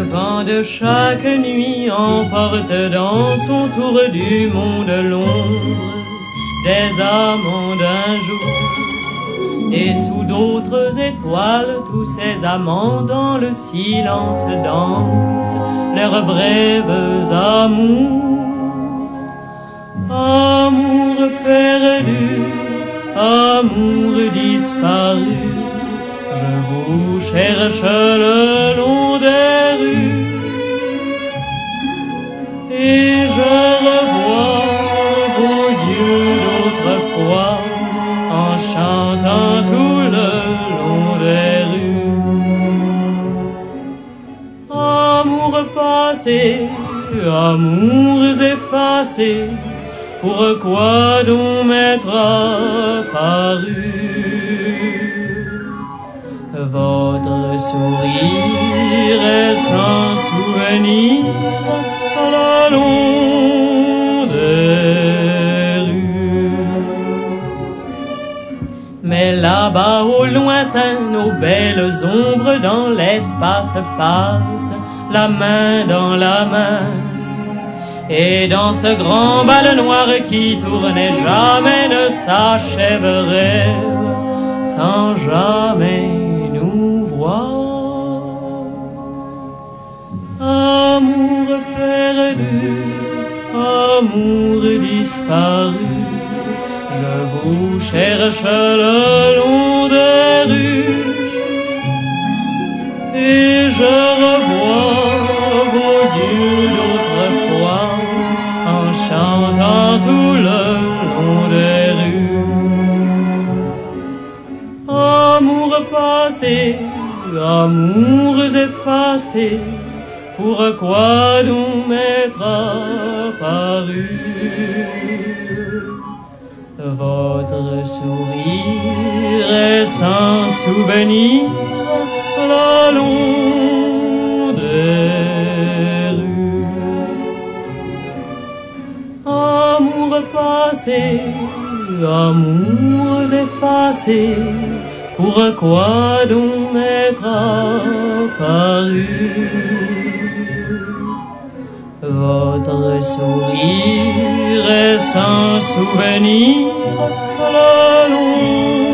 vent de chaque nuit emporte dans son tour du monde l'ombre des amants d'un jour. Et sous d'autres étoiles, tous ces amants dans le silence dansent leurs brèves amours. Amour perdu, amour disparu, je vous cherche le long des rues. Et je revois vos yeux d'autrefois en chantant tout le long des rues. Amours passés, amours effacés, pourquoi donc m'être apparu? Votre sourire est sans souvenir à la longue des rues. Mais là-bas au lointain, nos belles ombres dans l'espace passent, la main dans la main. Et dans ce grand bal noir qui tournait jamais ne s'achèverait sans jamais nous voir. Amour perdu, amour disparu, je vous cherche le long des rues. Et je revois vos yeux d'autrefois en chantant tout le long des rues. Amours passés, amours effacés, pourquoi donc m'être apparu? Votre sourire est sans souvenir la longue des rues. Amours passés, amours effacés, pourquoi donc m'être apparu? Votre sourire est sans souvenir la longue